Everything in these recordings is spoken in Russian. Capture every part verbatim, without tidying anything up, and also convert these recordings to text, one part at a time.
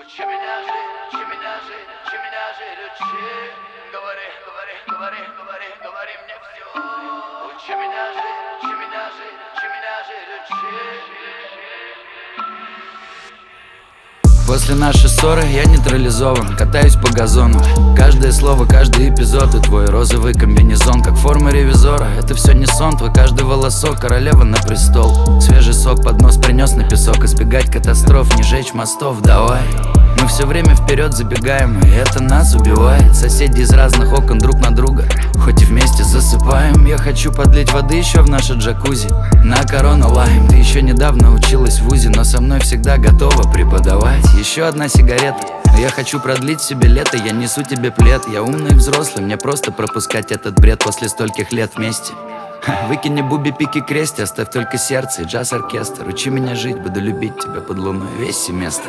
Учи меня жить, учи меня жить, учи меня жить, учи. Говори, говори, говори, говори, говори мне все. Учи меня жить, учи меня жить, учи меня жить, учи. После нашей ссоры я нейтрализован, катаюсь по газону. Каждое слово, каждый эпизод и твой розовый комбинезон, как форма ревизора. Это все не сон, твой каждый волосок, королева на престол. Свежий сок под нос принес на песок. Избегать катастроф, не жечь мостов, давай. Мы все время вперед забегаем, и это нас убивает. Соседи из разных окон друг на друга, хоть и вместе засыпаем. Я хочу подлить воды еще в наше джакузи. На корону лайм, ты еще недавно училась в вузе, но со мной всегда готова преподавать. Еще одна сигарета, но я хочу продлить себе лето. Я несу тебе плед, я умный и взрослый, мне просто пропускать этот бред после стольких лет вместе. Выкини буби, пики, крести, оставь только сердце и джаз-оркестр. Учи меня жить, буду любить тебя под луной весь семестр.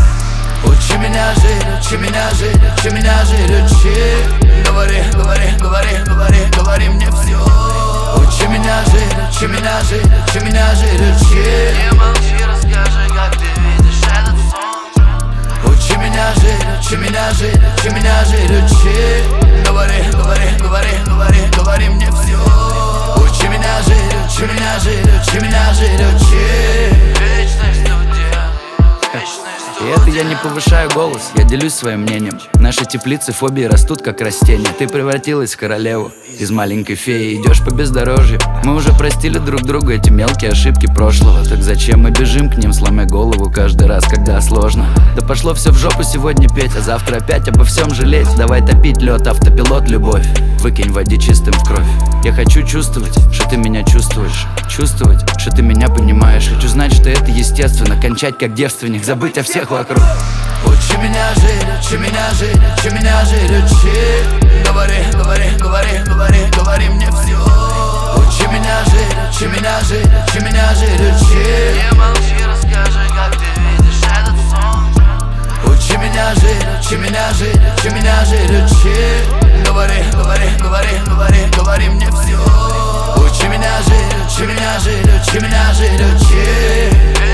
Учи меня жить, учи меня жить, учи меня жить, учи. Говори, говори, говори, говори, говори мне все. Учи меня жить, учи меня жить, учи меня жить, учи. Не молчи, расскажи, как ты видишь этот сон. Учи меня жить, учи меня жить, учи меня жить, учи. Говори, говори, говори, говори, говори мне все. Учи меня жить, учи меня жить, учи меня жить, учи. Вечный студент, вечный И это я не повышаю голос, я делюсь своим мнением. Наши теплицы фобии растут как растения. Ты превратилась в королеву, из маленькой феи идешь по бездорожью. Мы уже простили друг другу эти мелкие ошибки прошлого. Так зачем мы бежим к ним, сломя голову каждый раз, когда сложно? Да пошло все в жопу сегодня петь, а завтра опять обо всем жалеть. Давай топить лед, автопилот, любовь. Выкинь воде чистым в кровь. Я хочу чувствовать, что ты меня чувствуешь. Чувствовать, что ты меня понимаешь. Хочу знать, что это естественно. Кончать как девственник, забыть о всех вокруг. Учи меня жить, учи меня жить, учи меня жить, учи. Говори, говори, говори, говори, говори мне все. Учи меня жить, учи меня жить, учи меня жить, учи. Не молчи, расскажи, как ты видишь этот сон. Учи меня жить, учи меня жить, учи меня жить, учи. Говори, говори, говори, говори, говори мне все. Учи меня жить, учи меня жить, учи меня жить, учи.